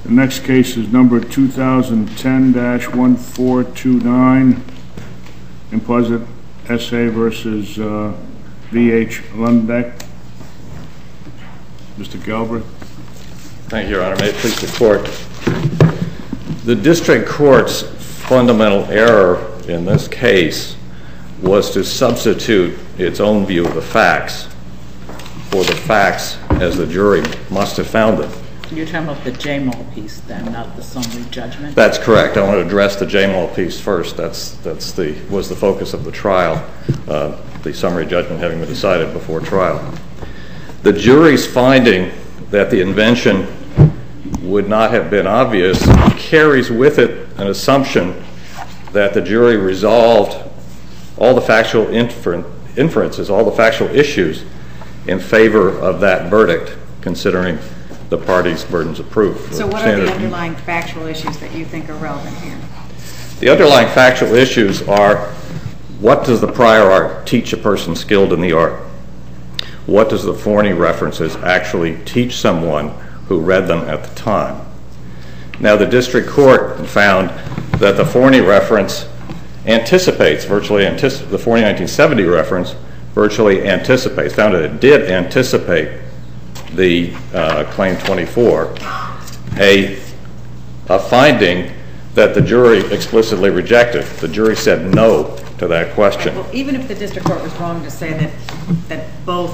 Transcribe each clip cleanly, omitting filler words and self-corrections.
The next case is number 2010-1429, Imposite S.A. versus V.H. Lundbeck. Mr. Galbraith. Thank you, Your Honor. May it please the Court. The District Court's fundamental error in this case was to substitute its own view of the facts for the facts as the jury must have found them. You're talking about the Jamal piece then, not the summary judgment? That's correct. I want to address the Jamal piece first. That's was the focus of the trial, the summary judgment having been decided before trial. The jury's finding that the invention would not have been obvious carries with it an assumption that the jury resolved all the factual inferences, all the factual issues in favor of that verdict, considering the parties' burdens of proof. So what are the underlying factual issues that you think are relevant here? The underlying factual issues are, what does the prior art teach a person skilled in the art? What does the Forney references actually teach someone who read them at the time? Now, the District Court found that the Forney reference anticipates, the Forney 1970 reference virtually anticipates, found that it did anticipate the Claim 24, a finding that the jury explicitly rejected. The jury said no to that question. Well, even if the District Court was wrong to say that both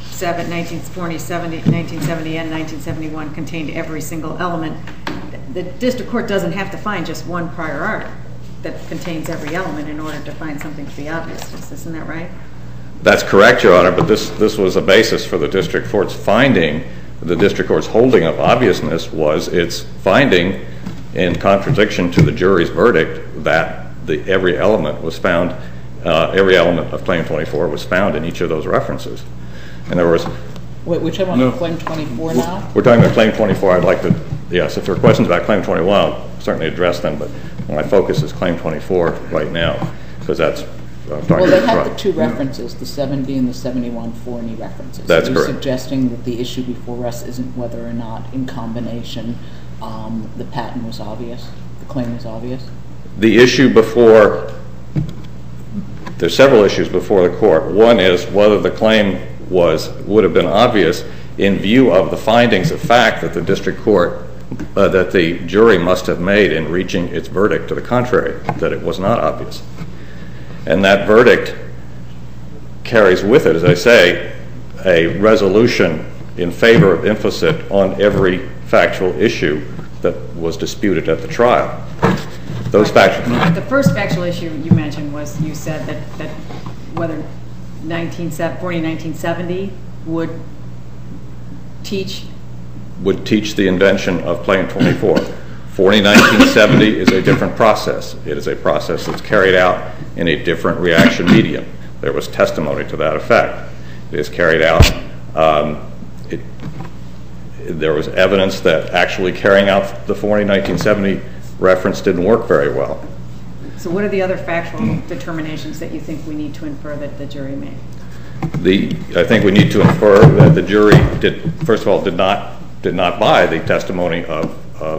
1970 and 1971 contained every single element, the District Court doesn't have to find just one prior art that contains every element in order to find something to be obvious. Isn't that right? That's correct, Your Honor, but this was a basis for the District Court's finding. The District Court's holding of obviousness was its finding in contradiction to the jury's verdict that every element was found, every element of Claim 24 was found in each of those references. In other words, wait, we're talking about Claim 24 now? We're talking about Claim 24. I'd like to, yes, if there are questions about Claim 21, I'll certainly address them, but my focus is Claim 24 right now, because that's well, they have the two references, the 70 and the 71 Forney references. That's correct. You're suggesting that the issue before us isn't whether or not, in combination, the patent was obvious, the claim was obvious? The issue before, there's several issues before the court. One is whether the claim would have been obvious in view of the findings of fact that the District Court, that the jury must have made in reaching its verdict to the contrary, that it was not obvious. And that verdict carries with it, as I say, a resolution in favor of Imposite on every factual issue that was disputed at the trial. Those factual... The first factual issue you mentioned was, you said that whether Forney 1970 would teach the invention of Claim 24. Forney 1970 is a different process. It is a process that's carried out in a different reaction medium. There was testimony to that effect. It is carried out. There was evidence that actually carrying out the Forney 1970 reference didn't work very well. So what are the other factual determinations that you think we need to infer that the jury made? I think we need to infer that the jury first of all, did not buy the testimony of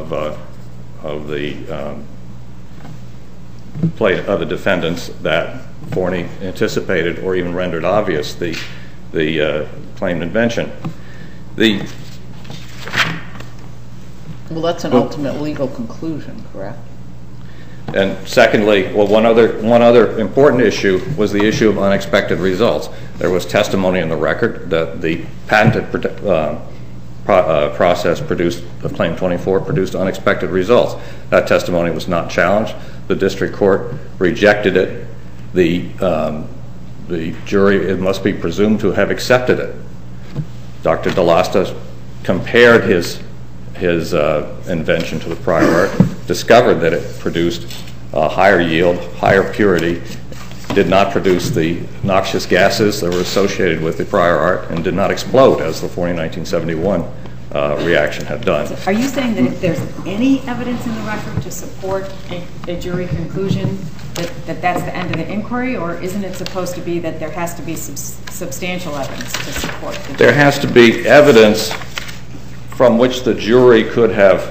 the defendants that Forney anticipated or even rendered obvious the claimed invention. Well, that's an ultimate legal conclusion, correct? And secondly, well, one other important issue was the issue of unexpected results. There was testimony in the record that the patented process produced of Claim 24 produced unexpected results. That testimony was not challenged. The District Court rejected it. The jury, it must be presumed to have accepted it. Dr. DeLasta compared his invention to the prior art, discovered that it produced higher yield, higher purity, did not produce the noxious gases that were associated with the prior art, and did not explode as the Forney 1971 reaction had done. Are you saying that if there's any evidence in the record to support a jury conclusion that that's the end of the inquiry, or isn't it supposed to be that there has to be substantial evidence to support the jury? There has to be evidence from which the jury could have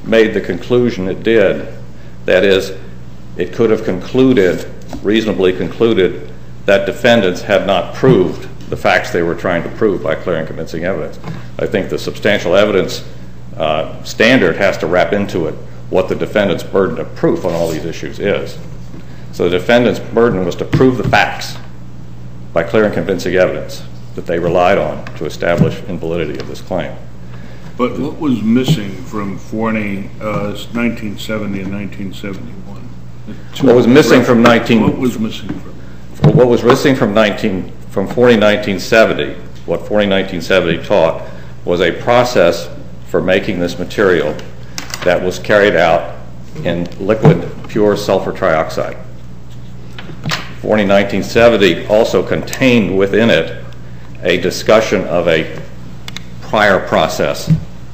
made the conclusion it did. That is, it could have reasonably concluded, that defendants had not proved the facts they were trying to prove by clear and convincing evidence. I think the substantial evidence standard has to wrap into it what the defendant's burden of proof on all these issues is. So the defendant's burden was to prove the facts by clear and convincing evidence that they relied on to establish invalidity of this claim. But what was missing from Forney, 1970 and 1971? What was missing from What was missing from? What was missing from Forney 1970, what Forney 1970 taught, was a process for making this material that was carried out in liquid pure sulfur trioxide. Forney 1970 also contained within it a discussion of a prior process,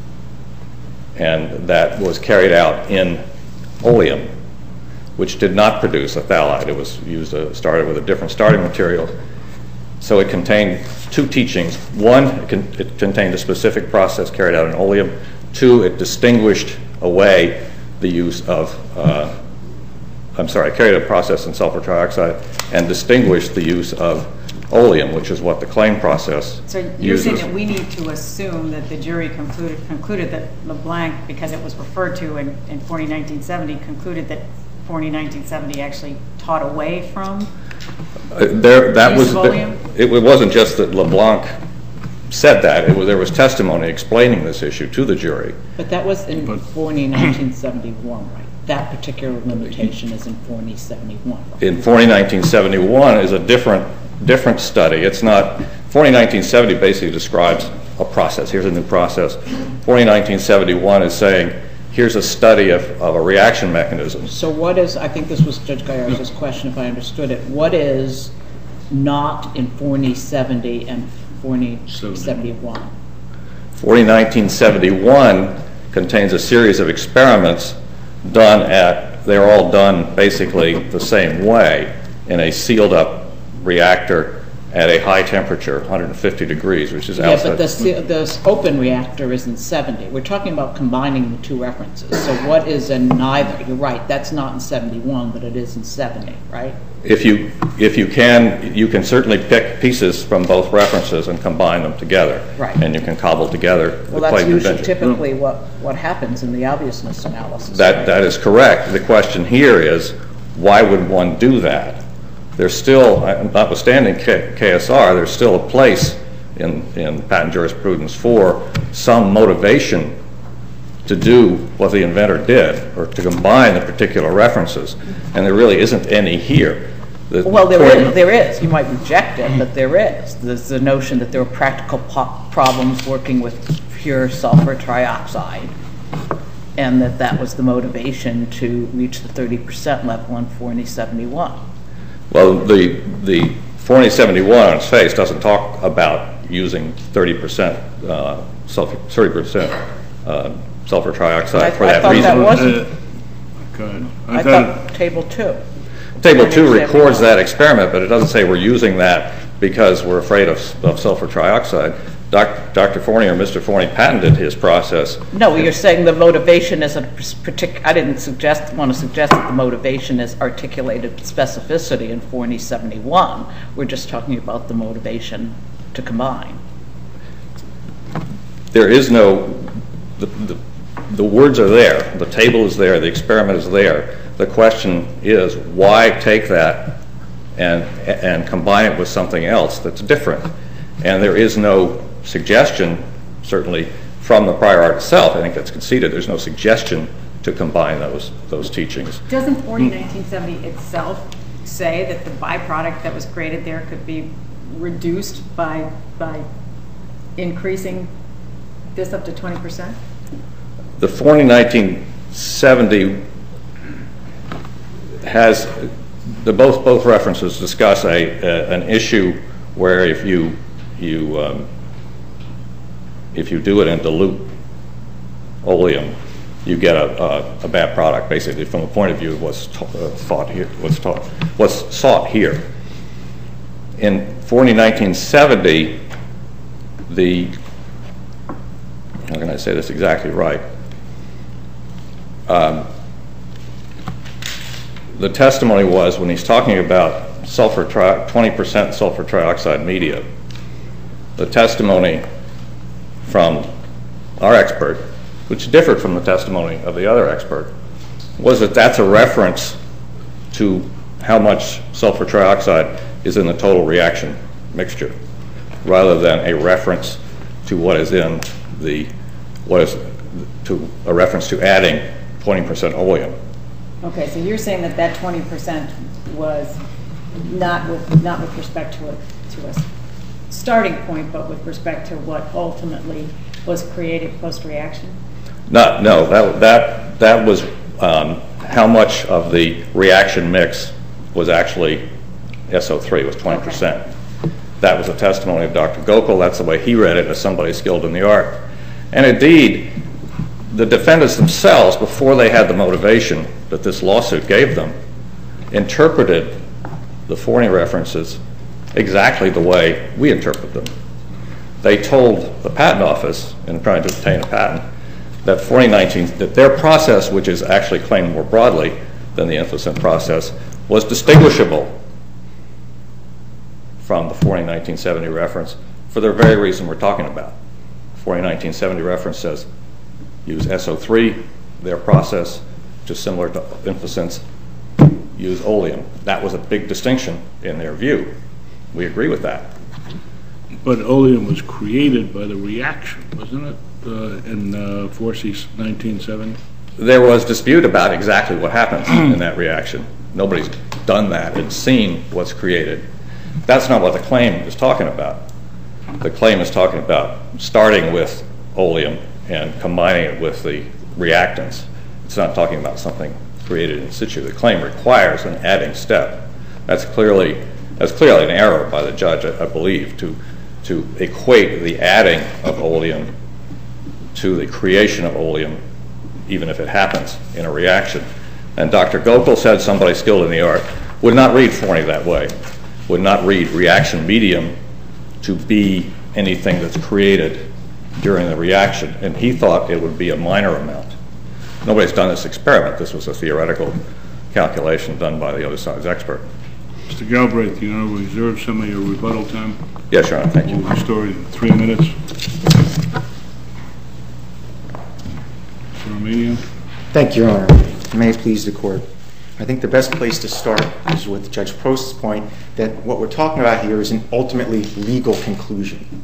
and that was carried out in oleum, which did not produce a phthalate. It was started with a different starting material. So it contained two teachings. One, it contained a specific process carried out in oleum. Two, it distinguished away the use of, carried out a process in sulfur trioxide and distinguished the use of oleum, which is what the claim process uses. So you're saying that we need to assume that the jury concluded that LeBlanc, because it was referred to in Forney 1970, concluded that Forney 1970 actually taught away from oleum? It wasn't just that LeBlanc said that. There was testimony explaining this issue to the jury. But that was in Forney 1971, right? That particular limitation is in Forney 71. Right? In Forney 1971 is a different study. It's not. Forney 1970 basically describes a process. Here's a new process. Forney 1971 is saying, here's a study of a reaction mechanism. So what is, I think this was Judge Gallardo's question if I understood it, what is not in Forney 70 and Forney 71? Forney 1971 contains a series of experiments they're all done basically the same way in a sealed up reactor at a high temperature, 150 degrees, which is outside. Yeah, but this open reactor is in 70. We're talking about combining the two references. So what is in neither? You're right, that's not in 71, but it is in 70, right? If you can certainly pick pieces from both references and combine them together. Right. And you can cobble together the claim Well, that's usually convention. typically what happens in the obviousness analysis. That is correct. The question here is, why would one do that? There's still, notwithstanding KSR, there's still a place in patent jurisprudence for some motivation to do what the inventor did, or to combine the particular references, and there really isn't any here. Well, there is. You might reject it, but there is. There's the notion that there are practical problems working with pure sulfur trioxide, and that was the motivation to reach the 30% level in Forney 71. Well, the Forney 71 on its face doesn't talk about using 30% sulfur trioxide for that reason. That wasn't. Good. I thought Table 2. Table 2 records that experiment, but it doesn't say we're using that because we're afraid of sulfur trioxide. Dr. Forney or Mr. Forney patented his process. No, you're saying the motivation is a particular. I didn't want to suggest that the motivation is articulated specificity in Forney 71. We're just talking about the motivation to combine. There is no. The words are there. The table is there. The experiment is there. The question is, why take that and combine it with something else that's different? And there is no suggestion, certainly from the prior art itself. I think that's conceded. There's no suggestion to combine those teachings. Doesn't Forney 1970 itself say that the byproduct that was created there could be reduced by increasing this up to 20%? The Forney 1970 has both references discuss an issue where if you do it in dilute oleum, you get a bad product. Basically, from the point of view of what's sought here. In Forney 1970, how can I say this exactly right? the testimony was, when he's talking about 20% sulfur trioxide media, the testimony from our expert, which differed from the testimony of the other expert, was that that's a reference to how much sulfur trioxide is in the total reaction mixture, rather than a reference to what is in the, a reference to adding 20% oleum. Okay, so you're saying that that 20% was not with respect to a starting point, but with respect to what ultimately was created post-reaction? No, that was how much of the reaction mix was actually SO3, was 20%. Okay. That was a testimony of Dr. Gokul. That's the way he read it as somebody skilled in the art. And indeed, the defendants themselves, before they had the motivation that this lawsuit gave them, interpreted the Forney references exactly the way we interpret them. They told the patent office, in trying to obtain a patent, that that their process, which is actually claimed more broadly than the Infocent process, was distinguishable from the Forney 1970 reference for the very reason we're talking about. The Forney 1970 reference says use SO3, their process, which is similar to Infocent's, use oleum. That was a big distinction in their view. We agree with that. But oleum was created by the reaction, wasn't it, in Forsey's 1970? There was dispute about exactly what happens in that reaction. Nobody's done that and seen what's created. That's not what the claim is talking about. The claim is talking about starting with oleum and combining it with the reactants. It's not talking about something created in situ. The claim requires an adding step. That's clearly an error by the judge, I believe, to equate the adding of oleum to the creation of oleum, even if it happens in a reaction. And Dr. Gokul said somebody skilled in the art would not read Forney that way, would not read reaction medium to be anything that's created during the reaction, and he thought it would be a minor amount. Nobody's done this experiment. This was a theoretical calculation done by the other side's expert. Mr. Galbraith, you know, reserve some of your rebuttal time. Yes, Your Honor, thank you. We'll restore it in 3 minutes. Mr. Romania. Thank you, Your Honor. May it please the Court. I think the best place to start is with Judge Prost's point that what we're talking about here is an ultimately legal conclusion.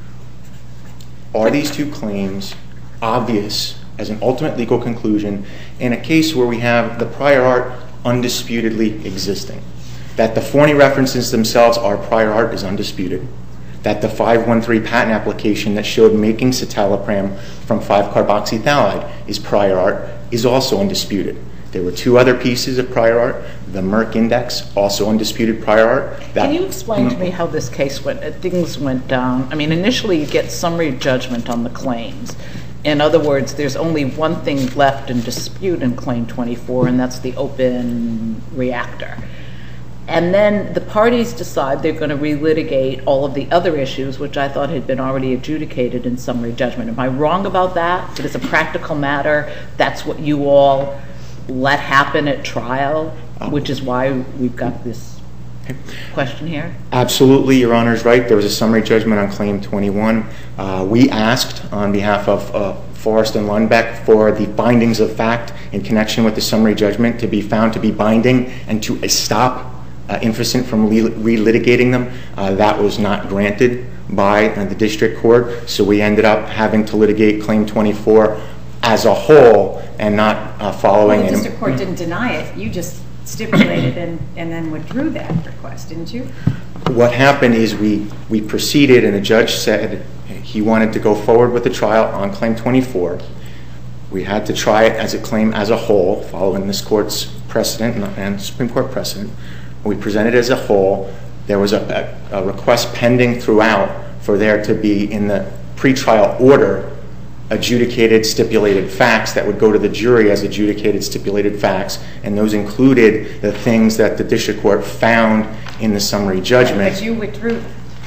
Are these two claims obvious as an ultimate legal conclusion in a case where we have the prior art undisputedly existing? That the Forney references themselves are prior art is undisputed. That the 513 patent application that showed making citalopram from 5-carboxyphthalate is prior art is also undisputed. There were two other pieces of prior art. The Merck Index, also undisputed prior art. Can you explain to me how this case went? Things went down. I mean, initially you get summary judgment on the claims. In other words, there's only one thing left in dispute in Claim 24, and that's the open reactor. And then the parties decide they're going to relitigate all of the other issues, which I thought had been already adjudicated in summary judgment. Am I wrong about that? That it's a practical matter? That's what you all let happen at trial, which is why we've got this question here? Absolutely, Your Honor is right. There was a summary judgment on Claim 21. We asked on behalf of Forrest and Lundbeck for the findings of fact in connection with the summary judgment to be found to be binding and to stop Infocent from relitigating them. That was not granted by the district court, so we ended up having to litigate Claim 24 as a whole and not following. Well, the district court didn't deny it. You just stipulated and then withdrew that request, didn't you? What happened is we proceeded, and the judge said he wanted to go forward with the trial on Claim 24. We had to try it as a claim as a whole, following this court's precedent and Supreme Court precedent. We presented it as a whole. There was a request pending throughout for there to be, in the pretrial order, adjudicated stipulated facts that would go to the jury as adjudicated stipulated facts, and those included the things that the district court found in the summary judgment. But you withdrew.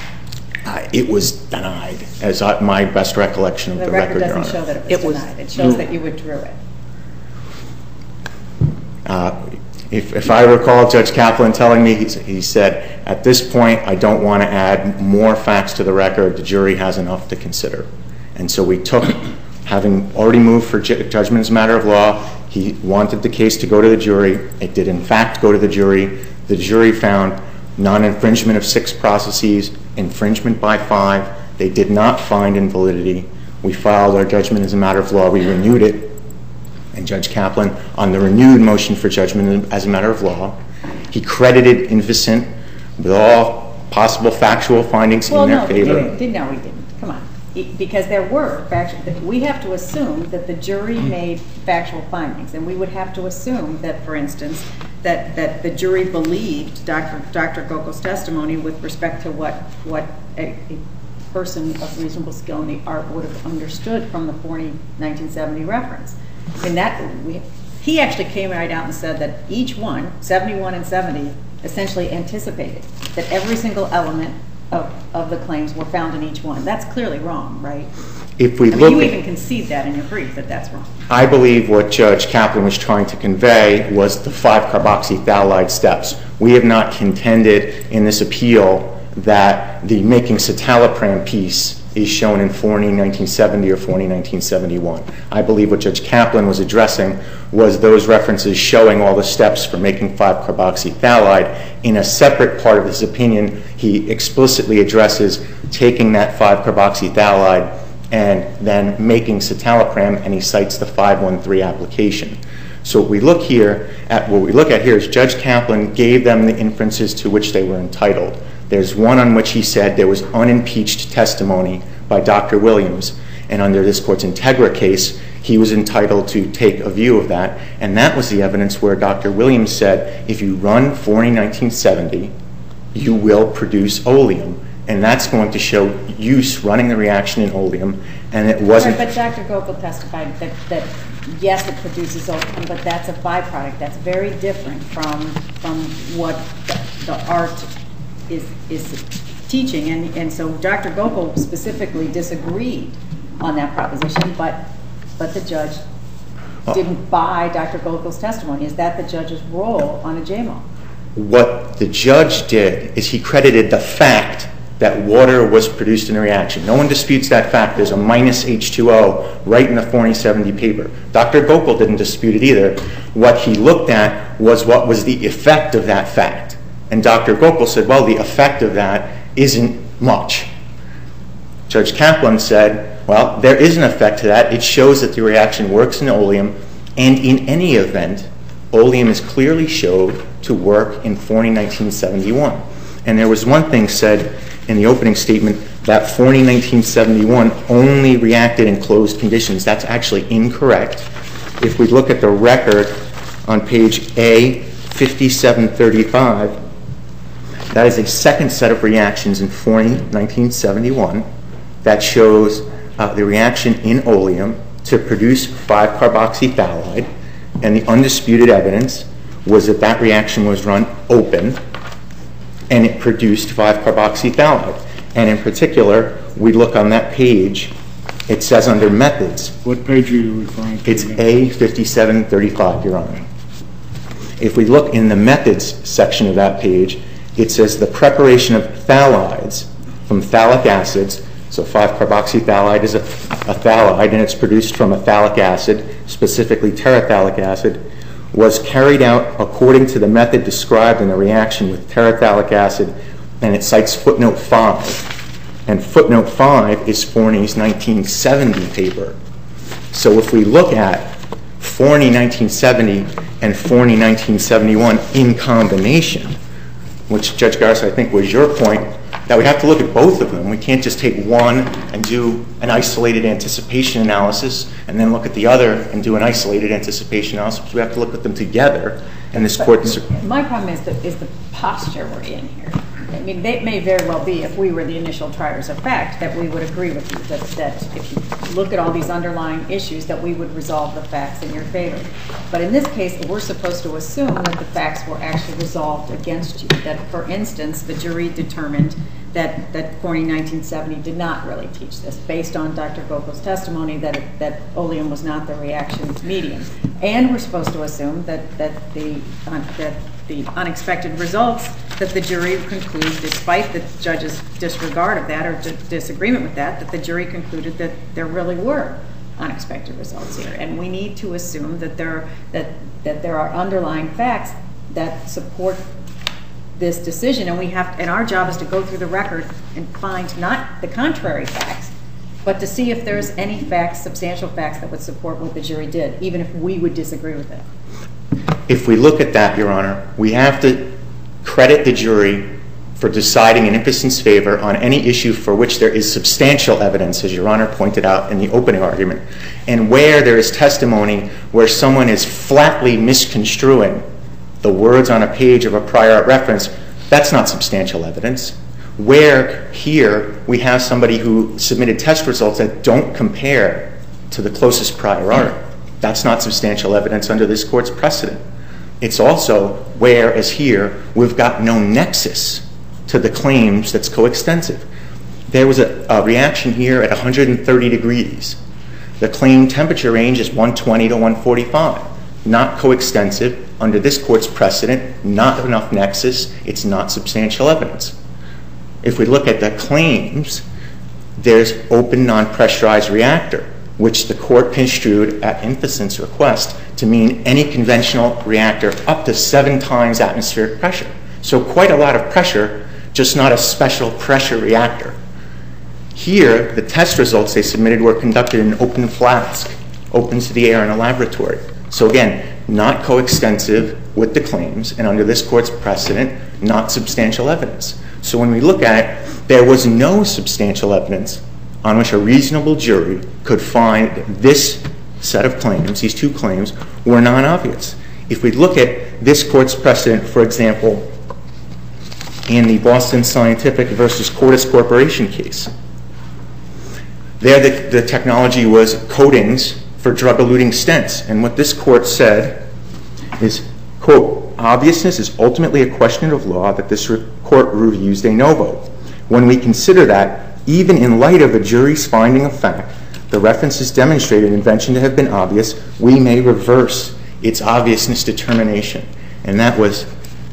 It was denied, as my best recollection of the record, Your Honor. The record doesn't show that it was denied. It shows that you withdrew it. If I recall Judge Kaplan telling me, he said, at this point, I don't want to add more facts to the record. The jury has enough to consider. And so we took, having already moved for judgment as a matter of law, he wanted the case to go to the jury. It did, in fact, go to the jury. The jury found non-infringement of 6 processes, infringement by 5. They did not find invalidity. We filed our judgment as a matter of law. We renewed it. And Judge Kaplan, on the renewed motion for judgment as a matter of law, he credited Inviscent with all possible factual findings in their favor. No, we didn't. Come on. Because there were factual, we have to assume that the jury made factual findings, and we would have to assume that, for instance, that the jury believed Dr. Gokul's testimony with respect to what a person of reasonable skill in the art would have understood from the Forney 1970 reference. He actually came right out and said that each one, 71 and 70, essentially anticipated that every single element of the claims were found in each one. That's clearly wrong, right? You even concede that in your brief, that that's wrong. I believe what Judge Kaplan was trying to convey was the 5-carboxyphthalide steps. We have not contended in this appeal that the making citalopram piece is shown in Forney 1970 or Forney 1971. I believe what Judge Kaplan was addressing was those references showing all the steps for making 5-carboxyphthalide. In a separate part of his opinion, he explicitly addresses taking that 5-carboxyphthalide and then making citalopram, and he cites the 513 application. So what we look at here is Judge Kaplan gave them the inferences to which they were entitled. There's one on which he said there was unimpeached testimony by Dr. Williams, and under this court's Integra case, he was entitled to take a view of that, and that was the evidence where Dr. Williams said, if you run Forney 1970, you will produce oleum, and that's going to show use running the reaction in oleum, and it wasn't... But Dr. Gokul testified that yes, it produces oleum, but that's a byproduct. That's very different from what the art is teaching, and so Dr. Gokul specifically disagreed on that proposition, but the judge didn't buy Dr. Gokul's testimony. Is that the judge's role on a JMO? What the judge did is he credited the fact that water was produced in the reaction. No one disputes that fact. There's a minus H2O right in the Forney 70 paper. Dr. Gokul didn't dispute it either. What he looked at was what was the effect of that fact. And Dr. Gokul said, well, the effect of that isn't much. Judge Kaplan said, well, there is an effect to that. It shows that the reaction works in oleum, and in any event, oleum is clearly showed to work in Forney 1971. And there was one thing said in the opening statement that Forney 1971 only reacted in closed conditions. That's actually incorrect. If we look at the record on page A5735, that is a second set of reactions in Forney 1971 that shows the reaction in oleum to produce 5-carboxyphthalide, and the undisputed evidence was that that reaction was run open and it produced 5-carboxyphthalide. And in particular, we look on that page, it says under methods. What page are you referring to? It's A5735, Your Honor. If we look in the methods section of that page, it says the preparation of phthalides from phthalic acids. So 5-carboxyphthalide is a phthalide, and it's produced from a phthalic acid, specifically terephthalic acid, was carried out according to the method described in the reaction with terephthalic acid, and it cites footnote 5. And footnote 5 is Forney's 1970 paper. So if we look at Forney 1970 and Forney 1971 in combination, which, Judge Garza, I think was your point, that we have to look at both of them. We can't just take one and do an isolated anticipation analysis and then look at the other and do an isolated anticipation analysis. We have to look at them together. And this court... My problem is the posture we're in here. I mean, it may very well be, if we were the initial triers of fact, that we would agree with you, that if you look at all these underlying issues, that we would resolve the facts in your favor. But in this case, we're supposed to assume that the facts were actually resolved against you. That, for instance, the jury determined that Forney 1970 did not really teach this, based on Dr. Gopal's testimony that oleum was not the reaction medium. And we're supposed to assume that the unexpected results that the jury concludes, despite the judge's disregard of that or disagreement with that the jury concluded that there really were unexpected results here. And we need to assume that there are underlying facts that support this decision, and our job is to go through the record and find not the contrary facts, but to see if there's any facts, substantial facts, that would support what the jury did, even if we would disagree with it. If we look at that, Your Honor, we have to credit the jury for deciding in Impason's favor on any issue for which there is substantial evidence, as Your Honor pointed out in the opening argument, and where there is testimony where someone is flatly misconstruing the words on a page of a prior art reference. That's not substantial evidence. Where here we have somebody who submitted test results that don't compare to the closest prior art, that's not substantial evidence under this court's precedent. It's also where, as here, we've got no nexus to the claims that's coextensive. There was a reaction here at 130 degrees. The claim temperature range is 120 to 145. Not coextensive under this court's precedent, not enough nexus, it's not substantial evidence. If we look at the claims, there's open non-pressurized reactor, which the court construed at Impason's request to mean any conventional reactor up to 7 times atmospheric pressure. So quite a lot of pressure, just not a special pressure reactor. Here, the test results they submitted were conducted in an open flask, open to the air in a laboratory. So again, not coextensive with the claims, and under this court's precedent, not substantial evidence. So when we look at it, there was no substantial evidence on which a reasonable jury could find this set of claims, these 2 claims, were non-obvious. If we look at this court's precedent, for example, in the Boston Scientific versus Cordis Corporation case, there the technology was coatings for drug-eluting stents. And what this court said is, quote, obviousness is ultimately a question of law that this court reviews de novo. When we consider that, even in light of a jury's finding of fact, the references demonstrated invention to have been obvious, we may reverse its obviousness determination. And that was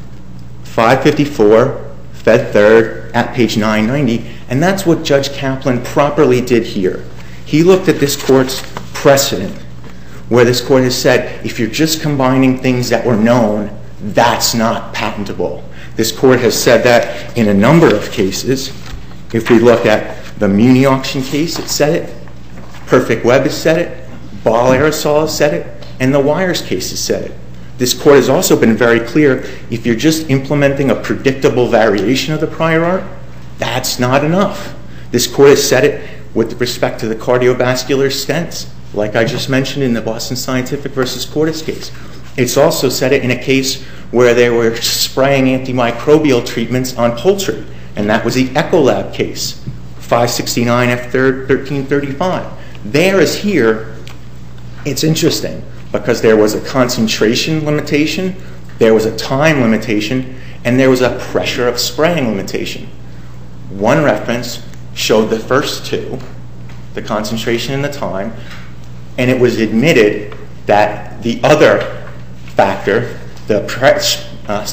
554, Fed 3rd, at page 990. And that's what Judge Kaplan properly did here. He looked at this court's precedent, where this court has said, if you're just combining things that were known, that's not patentable. This court has said that in a number of cases. If we look at the Muni auction case, it said it. Perfect Web has said it. Ball Aerosol has said it. And the Wires case has said it. This court has also been very clear, if you're just implementing a predictable variation of the prior art, that's not enough. This court has said it with respect to the cardiovascular stents, like I just mentioned in the Boston Scientific versus Cordis case. It's also said it in a case where they were spraying antimicrobial treatments on poultry, and that was the Ecolab case, 569 F 3rd 1335. There as here, it's interesting because there was a concentration limitation, there was a time limitation, and there was a pressure of spraying limitation. One reference showed the first 2, the concentration and the time, and it was admitted that the other factor, the pressure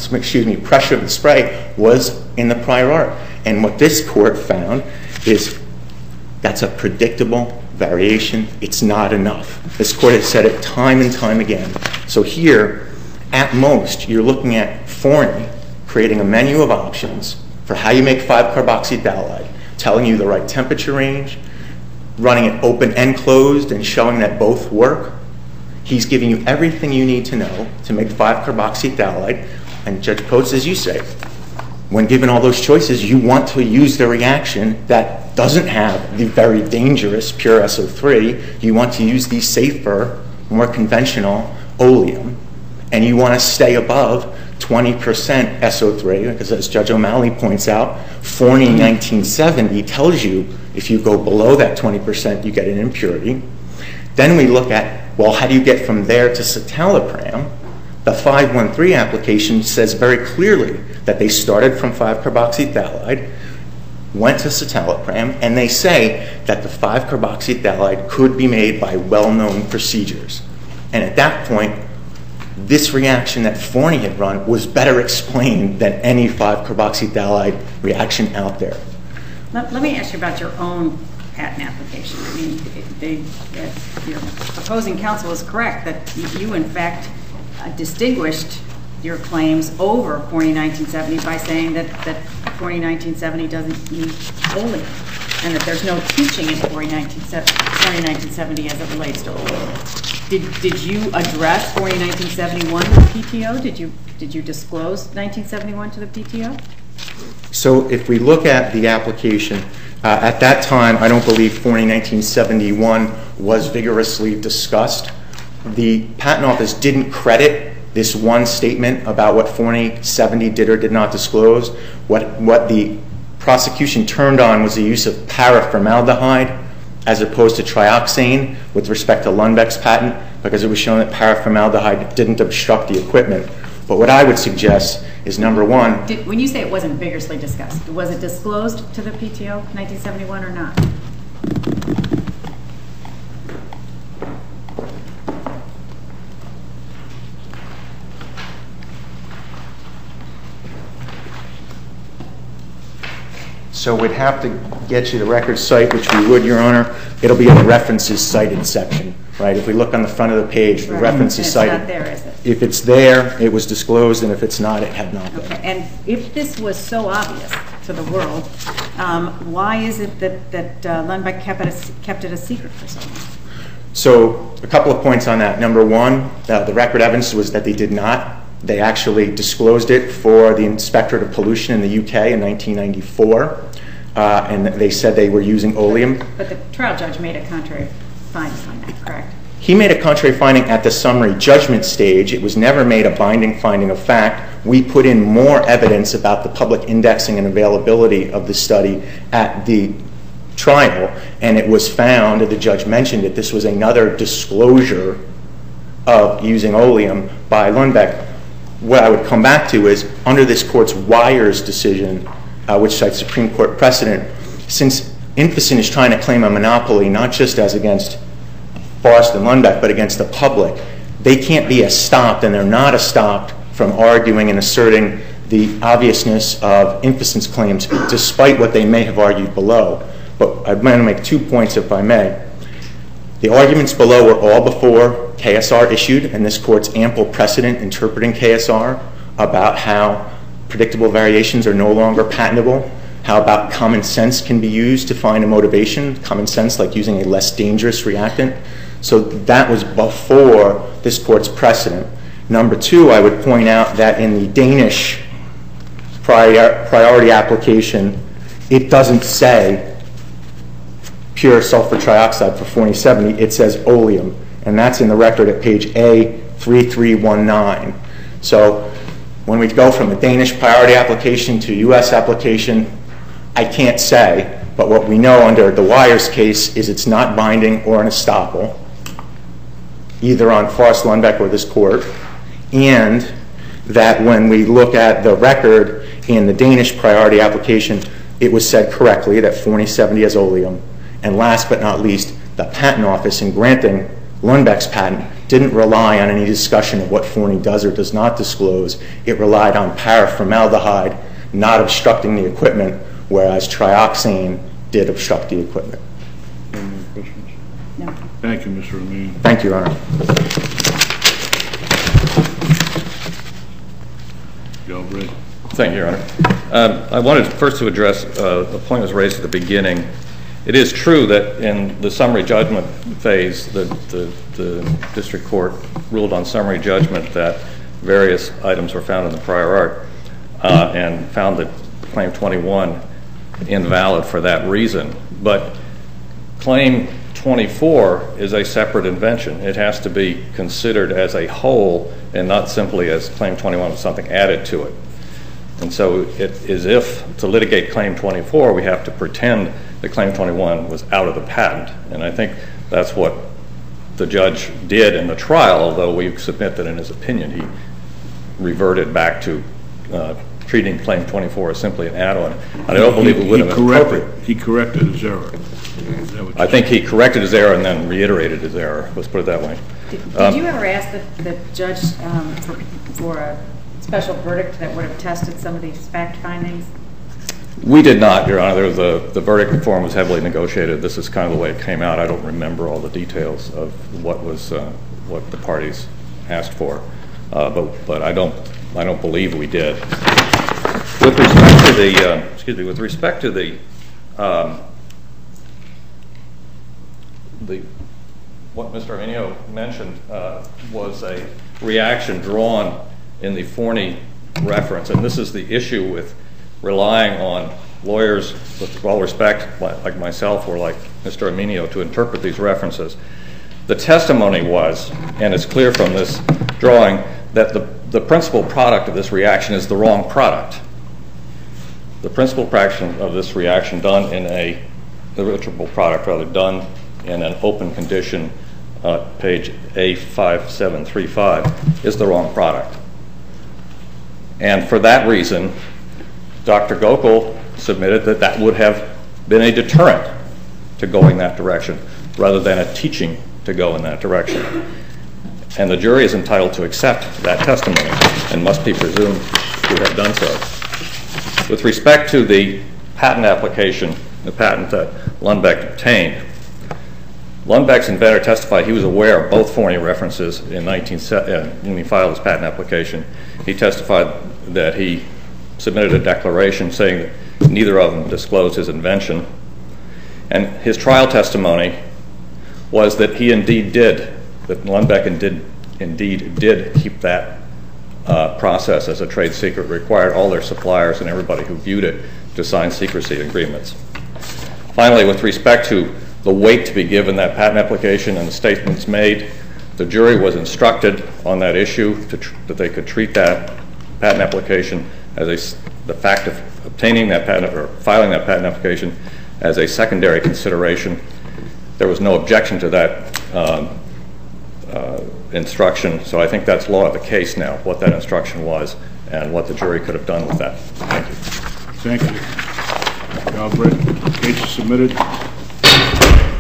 of the spray, was in the prior art. And what this court found is that's a predictable variation. It's not enough. This court has said it time and time again. So here, at most, you're looking at Forney creating a menu of options for how you make 5-carboxydalide, telling you the right temperature range, running it open and closed and showing that both work. He's giving you everything you need to know to make 5-carboxydalide. And Judge Post, as you say, when given all those choices, you want to use the reaction that doesn't have the very dangerous pure SO3. You want to use the safer, more conventional oleum. And you want to stay above 20% SO3, because as Judge O'Malley points out, Forney 1970 tells you if you go below that 20%, you get an impurity. Then we look at, well, how do you get from there to citalopram? The 513 application says very clearly that they started from 5-carboxydalide, went to citalopram, and they say that the 5-carboxyphthalate could be made by well-known procedures. And at that point, this reaction that Forney had run was better explained than any 5-carboxyphthalate reaction out there. Let me ask you about your own patent application. I mean, your opposing counsel is correct that you, in fact, distinguished your claims over Forney 1970 by saying that Forney 1970 doesn't need oleum, and that there's no teaching in Forney 1970 as it relates to oleum. Did you address Forney 1971 to the PTO? Did you disclose 1971 to the PTO? So if we look at the application, at that time, I don't believe Forney 1971 was vigorously discussed. The Patent Office didn't credit this one statement about what Forney 70 did or did not disclose. What the prosecution turned on was the use of paraformaldehyde as opposed to trioxane with respect to Lundbeck's patent, because it was shown that paraformaldehyde didn't obstruct the equipment. But what I would suggest is, number one... When you say it wasn't vigorously discussed, was it disclosed to the PTO 1971 or not? So we'd have to get you the record site, which we would, Your Honor. It'll be in the references cited section, right? If we look on the front of the page, the reference is cited. It's not there, is it? If it's there, it was disclosed, and if it's not, it had not been. Okay. And if this was so obvious to the world, why is it that Lundbeck kept it a secret for so long? So a couple of points on that. Number one, the record evidence was that they did not. They actually disclosed it for the Inspectorate of Pollution in the UK in 1994, and they said they were using oleum. But the trial judge made a contrary finding on that, correct? He made a contrary finding at the summary judgment stage. It was never made a binding finding of fact. We put in more evidence about the public indexing and availability of the study at the trial, and it was found, the judge mentioned it, this was another disclosure of using oleum by Lundbeck. What I would come back to is, under this court's Wires decision, which cites Supreme Court precedent, since Inficin is trying to claim a monopoly not just as against Forrest and Lundbeck, but against the public, they can't be estopped, and they're not estopped from arguing and asserting the obviousness of Inficin's claims, despite what they may have argued below. But I'm going to make 2 points, if I may. The arguments below were all before KSR issued, and this court's ample precedent interpreting KSR about how predictable variations are no longer patentable, how about common sense can be used to find a motivation, common sense like using a less dangerous reactant. So that was before this court's precedent. Number two, I would point out that in the Danish priority application, it doesn't say pure sulfur trioxide for 4070, it says oleum, and that's in the record at page A3319. So when we go from a Danish priority application to a U.S. application, I can't say, but what we know under the Wires case is it's not binding or an estoppel, either on Forrest Lundbeck or this court, and that when we look at the record in the Danish priority application, it was said correctly that 4070 has oleum. And last but not least, the Patent Office, in granting Lundbeck's patent, didn't rely on any discussion of what Forney does or does not disclose. It relied on paraformaldehyde not obstructing the equipment, whereas trioxane did obstruct the equipment. No. Thank you, Mr. Amin. Thank you, Your Honor. Galbraith. Thank you, Your Honor. I wanted first to address a point that was raised at the beginning. It is true that in the summary judgment phase, the district court ruled on summary judgment that various items were found in the prior art and found that Claim 21 invalid for that reason. But Claim 24 is a separate invention. It has to be considered as a whole and not simply as Claim 21 with something added to it. And so it is if, to litigate Claim 24, we have to pretend that Claim 21 was out of the patent. And I think that's what the judge did in the trial, although we submit that in his opinion he reverted back to treating Claim 24 as simply an add-on. And I don't believe it would have been appropriate. He corrected his error. Is that what I think he corrected his error and then reiterated his error. Let's put it that way. Did you ever ask the judge for a special verdict that would have tested some of these fact findings? We did not, Your Honor. The verdict form was heavily negotiated. This is kind of the way it came out. I don't remember all the details of what the parties asked for, but I don't believe we did. With respect to the what Mr. Arminio mentioned was a reaction drawn in the Forney reference, and this is the issue with relying on lawyers, with all respect, like myself or like Mr. Arminio, to interpret these references. The testimony was, and it's clear from this drawing, that the principal product of this reaction is the wrong product. The principal fraction of this reaction done in the irritable product, rather, done in an open condition, page A5735, is the wrong product. And for that reason, Dr. Gokul submitted that that would have been a deterrent to going that direction, rather than a teaching to go in that direction. And the jury is entitled to accept that testimony and must be presumed to have done so. With respect to the patent application, the patent that Lundbeck obtained, Lundbeck's inventor testified he was aware of both Forney references when he filed his patent application. He testified that he submitted a declaration saying that neither of them disclosed his invention. And his trial testimony was that he indeed did, that Lundbeck indeed did keep that process as a trade secret, required all their suppliers and everybody who viewed it to sign secrecy agreements. Finally, with respect to the weight to be given that patent application and the statements made, the jury was instructed on that issue that they could treat that patent application as the fact of obtaining that patent or filing that patent application as a secondary consideration. There was no objection to that instruction, so I think that's law of the case now, what that instruction was and what the jury could have done with that. Thank you. Thank you. Mr. Galbraith, the case is submitted.